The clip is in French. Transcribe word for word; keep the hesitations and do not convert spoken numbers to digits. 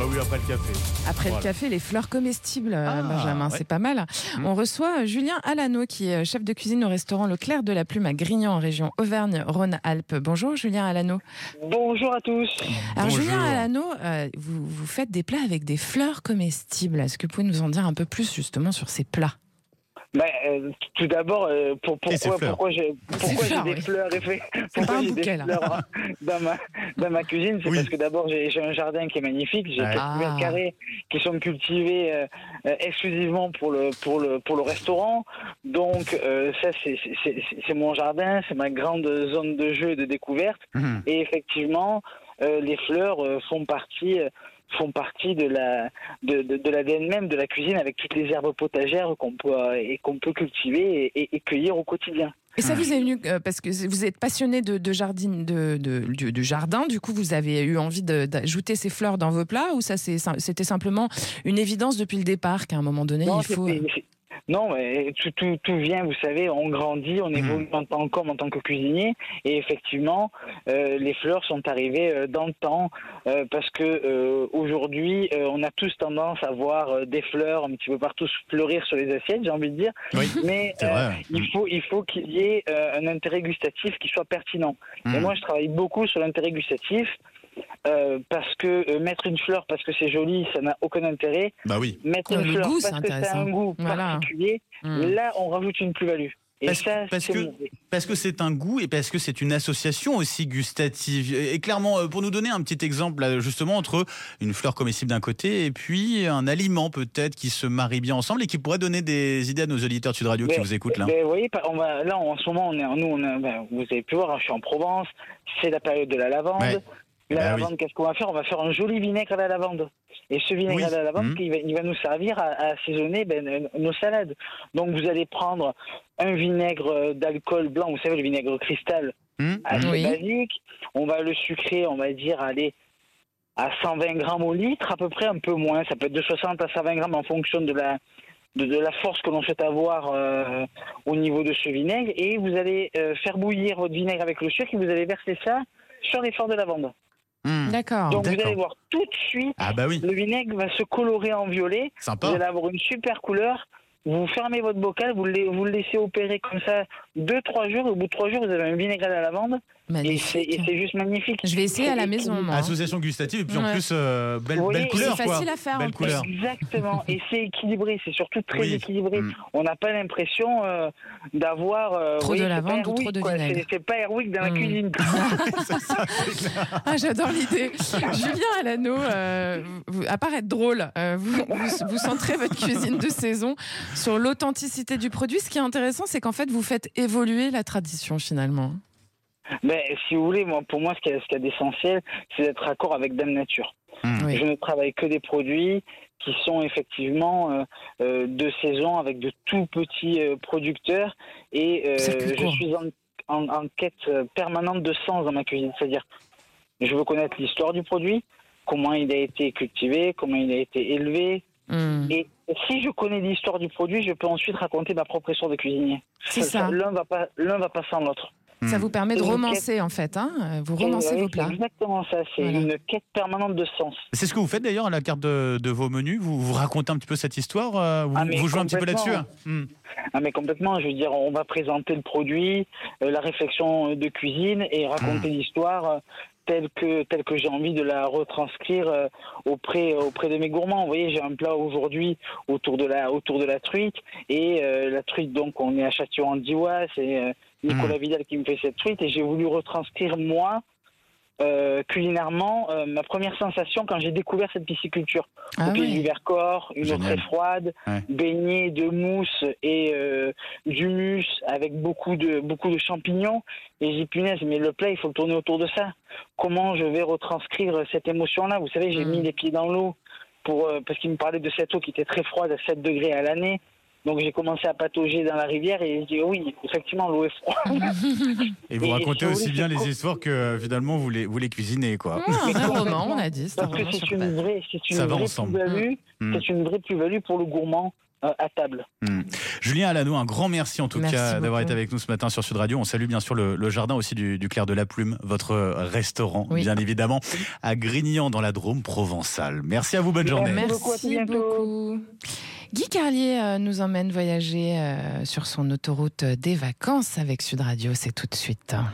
bah oui, après le café. Après Voilà. le café, les fleurs comestibles, Ah, Benjamin, ouais. c'est pas mal. Mmh. On reçoit Julien Alano, qui est chef de cuisine au restaurant Le Clair de la Plume à Grignan, en région Auvergne-Rhône-Alpes. Bonjour Julien Alano. Bonjour à tous. Alors Bonjour. Julien Alano, euh, vous, vous faites des plats avec des fleurs comestibles. Est-ce que vous pouvez nous en dire un peu plus justement sur ces plats ? Bah, euh, tout d'abord, euh, pour, Et ces pourquoi, fleurs. pourquoi j'ai, pourquoi Ces j'ai fleurs, des oui. fleurs effet, pas pourquoi un j'ai bouquet, des là. fleurs dans ma, dans ma cuisine, c'est Oui. parce que d'abord j'ai, j'ai un jardin qui est magnifique, j'ai Ouais. quelques Ah. mètres carrés qui sont cultivés euh, euh, exclusivement pour le pour le pour le restaurant. Donc euh, ça c'est, c'est, c'est, c'est mon jardin, c'est ma grande zone de jeu et de découverte. Mmh. Et effectivement, euh, les fleurs euh, font partie euh, font partie de la de, de, de l'A D N même de la cuisine, avec toutes les herbes potagères qu'on peut euh, et qu'on peut cultiver et, et, et cueillir au quotidien. Et ça vous est venu euh, parce que vous êtes passionné de, de, jardin, de, de, du, du jardin, du coup vous avez eu envie de, d'ajouter ces fleurs dans vos plats, ou ça c'est, c'était simplement une évidence depuis le départ qu'à un moment donné Non, il faut... c'est- c'est- non, mais tout, tout, tout vient, vous savez, on grandit, on évolue en tant qu'homme, en tant que cuisinier, et effectivement, euh, les fleurs sont arrivées euh, dans le temps, euh, parce que euh, aujourd'hui, euh, on a tous tendance à voir euh, des fleurs un petit peu partout fleurir sur les assiettes, j'ai envie de dire, Oui, mais c'est euh, vrai. il faut, il faut qu'il y ait euh, un intérêt gustatif qui soit pertinent. Mmh. Et moi, je travaille beaucoup sur l'intérêt gustatif. Euh, parce que euh, mettre une fleur parce que c'est joli, ça n'a aucun intérêt. Bah oui. Mettre Euh, une le fleur goût, parce c'est que ça a intéressant. un goût Voilà. particulier, Mmh. là on rajoute une plus-value. Et Parce, ça, parce c'est que mon- parce que c'est un goût et parce que c'est une association aussi gustative. Et clairement, euh, pour nous donner un petit exemple là, justement entre une fleur comestible d'un côté et puis un aliment peut-être qui se marie bien ensemble et qui pourrait donner des idées à nos auditeurs de Sud Radio qui Mais- vous écoutent là. mais vous voyez, on va, là en ce moment, on est, nous, on a, ben, vous avez pu voir, hein, je suis en Provence, c'est la période de la lavande. Ouais. La Bah lavande, oui. qu'est-ce qu'on va faire? On va faire un joli vinaigre à la lavande. Et ce vinaigre Oui. à la lavande, Mmh. il, va, il va nous servir à, à assaisonner ben, nos salades. Donc vous allez prendre un vinaigre d'alcool blanc, vous savez, le vinaigre cristal, Mmh. assez Oui. basique. On va le sucrer, on va dire, aller à cent vingt grammes au litre, à peu près, un peu moins. Ça peut être de soixante à cent vingt grammes en fonction de la, de, de la force que l'on souhaite avoir euh, au niveau de ce vinaigre. Et vous allez euh, faire bouillir votre vinaigre avec le sucre et vous allez verser ça sur les fleurs de lavande. Mmh. D'accord. Donc vous d'accord. allez voir tout de suite, Ah bah oui, le vinaigre va se colorer en violet. Vous sympa. allez avoir une super couleur. Vous fermez votre bocal, vous le, vous le laissez opérer comme ça deux trois jours. Et au bout de trois jours, vous avez un vinaigre à la lavande. Et c'est, Magnifique. et c'est juste magnifique. Je vais essayer à la Et- maison, moi. Association gustative et puis en Ouais. plus euh, belle, Vous voyez, belle couleur c'est quoi. facile à faire, en Belle plus. couleur. Exactement, et c'est équilibré, c'est surtout très Oui. équilibré. Mm. On n'a pas l'impression euh, d'avoir euh, Trop oui, de c'est lavande pas ou trop Airwick, de quoi. vinaigre. C'est, c'est pas Airwick dans la Mm. cuisine. Ah, j'adore l'idée. Julien Alano, euh, vous- à part être drôle, euh, vous, vous, vous centrez votre cuisine de saison sur l'authenticité du produit. Ce qui est intéressant, c'est qu'en fait, vous faites évoluer la tradition finalement. Mais si vous voulez, moi, pour moi, ce qu'il y a, ce qu'il y a d'essentiel, c'est d'être raccord avec Dame Nature. Mmh. Oui. Je ne travaille que des produits qui sont effectivement euh, euh, de saison, avec de tout petits euh, producteurs, et euh, Circuit je court. suis en, en, en quête euh, permanente de sens dans ma cuisine. C'est-à-dire, je veux connaître l'histoire du produit, comment il a été cultivé, comment il a été élevé. Mmh. Et si je connais l'histoire du produit, je peux ensuite raconter ma propre histoire de cuisinier. C'est ça. L'un va pas, l'un va pas sans l'autre. Ça Mmh. vous permet de C'est une romancer en fait. Hein, vous romancez Et, vos oui, plats. C'est exactement ça. C'est Voilà. une quête permanente de sens. C'est ce que vous faites d'ailleurs à la carte de, de vos menus. Vous, vous racontez un petit peu cette histoire. euh, Vous, Ah, mais vous jouez un petit peu complètement. là-dessus. hein Mmh. Ah, mais complètement. Je veux dire, on va présenter le produit, euh, la réflexion de cuisine et raconter l'histoire euh, telle que telle que j'ai envie de la retranscrire euh, auprès auprès de mes gourmands. Vous voyez, j'ai un plat aujourd'hui autour de la autour de la truite, et euh, la truite, donc on est à Châtillon-en-Diois, c'est euh, Nicolas Vidal qui me fait cette truite, et j'ai voulu retranscrire moi euh, culinairement euh, ma première sensation quand j'ai découvert cette pisciculture. Ah Au pied oui. du Vercors, une eau Génial. très froide, Ouais. baignée de mousse et euh, d'humus avec beaucoup de beaucoup de champignons. Et j'ai dit, punaise, mais le plat, il faut le tourner autour de ça. Comment je vais retranscrire cette émotion-là? Vous savez, j'ai Mm. mis les pieds dans l'eau pour euh, parce qu'il me parlait de cette eau qui était très froide, à sept degrés à l'année. Donc j'ai commencé à patauger dans la rivière et j'ai dit, oui, effectivement, l'eau est froide. Et vous Et- racontez et aussi c'est bien les cool. histoires que euh, finalement vous les, vous les cuisinez quoi. Ah, un vrai roman, on a dit. C'est un Parce que roman c'est sur une pattes. vraie, c'est une Ça va vraie ensemble. plus-value. Mm. C'est une vraie plus-value pour le gourmand. euh, à table. Mmh. Julien Alano, un grand merci en tout Merci cas d'avoir beaucoup. été avec nous ce matin sur Sud Radio. On salue bien sûr le, le jardin aussi du, du Clair de la Plume, votre restaurant, Oui. bien évidemment, à Grignan dans la Drôme provençale. Merci à vous, bonne journée. Merci beaucoup, à Merci bientôt. beaucoup. Guy Carlier euh, nous emmène voyager euh, sur son autoroute des vacances avec Sud Radio. C'est tout de suite.